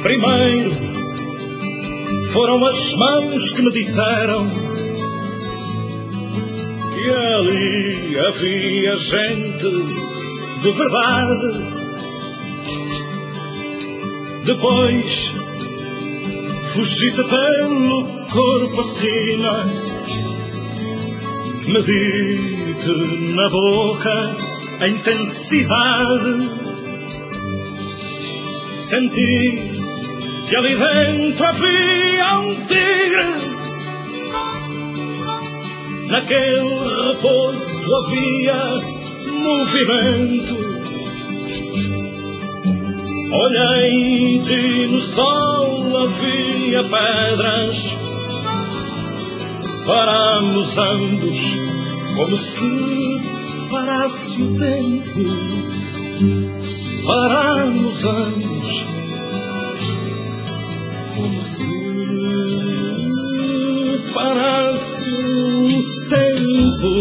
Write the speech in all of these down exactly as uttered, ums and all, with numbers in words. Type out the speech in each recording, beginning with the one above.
Primeiro foram as mãos que me disseram que ali havia gente de verdade. Depois fugi-te pelo corpo acima, medi-te na boca a intensidade. Senti que ali dentro havia um tigre, naquele repouso havia movimento. Olhei-te no sol, havia pedras. Parámos ambos como se parasse o tempo. Parámos ambos como se parasse o tempo.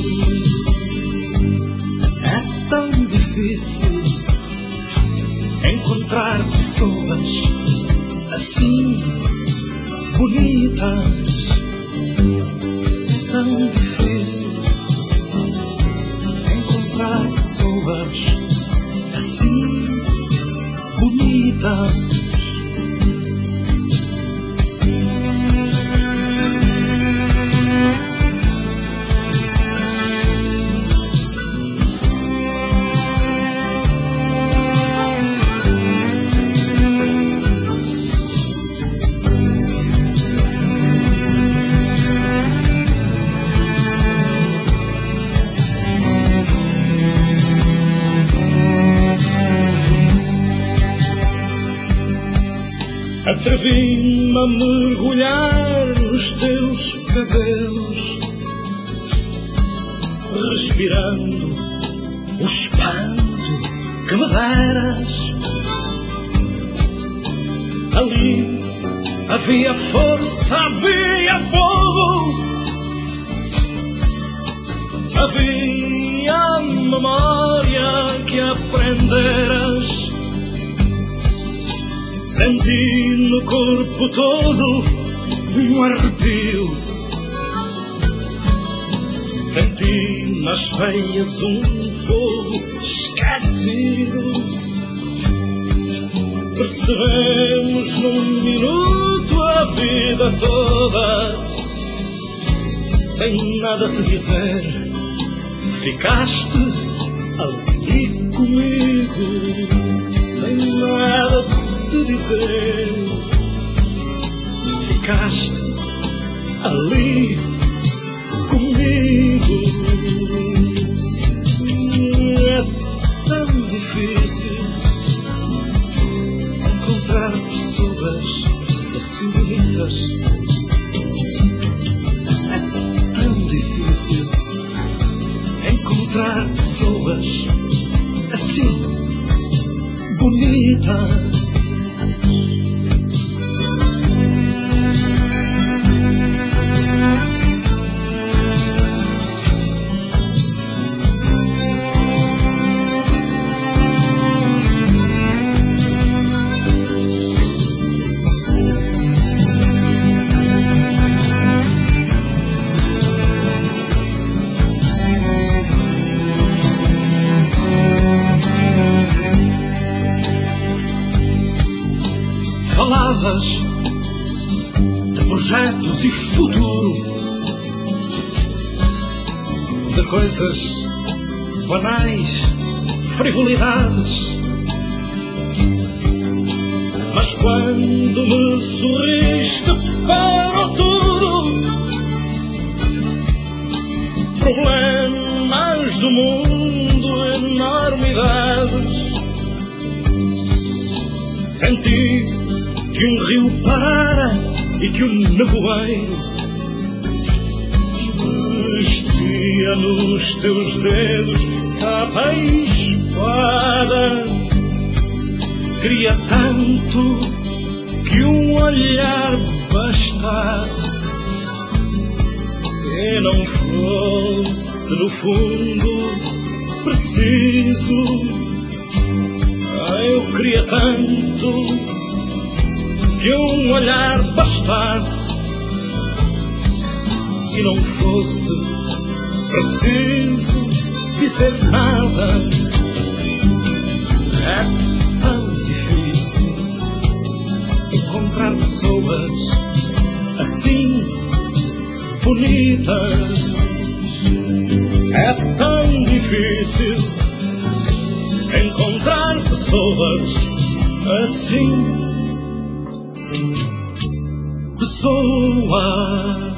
É tão difícil encontrar pessoas assim bonitas. É tão difícil encontrar pessoas assim bonitas. Atrevi-me a mergulhar nos teus cabelos, respirando o espanto que me deras. Ali havia força, havia fogo, havia memória que aprenderas. Senti no corpo todo um arrepio, senti nas veias um fogo esquecido. Percebemos num minuto a vida toda, sem nada te dizer, ficaste ali comigo, sem nada te dizer, ficaste ali comigo. É tão difícil encontrar pessoas assim bonitas. É tão difícil encontrar pessoas assim bonitas. Falavas de projetos e futuro, de coisas banais, frivolidades. Mas quando me sorriste para tudo, problemas do mundo, enormidades. Senti que um rio parara e que um nevoeiro vestia nos teus dedos capa e espada. Queria tanto que um olhar bastasse, e não fosse no fundo preciso. Eu queria tanto que um olhar bastasse e não fosse preciso dizer nada. É tão difícil encontrar pessoas assim bonitas. É tão difícil encontrar pessoas assim. Pessoas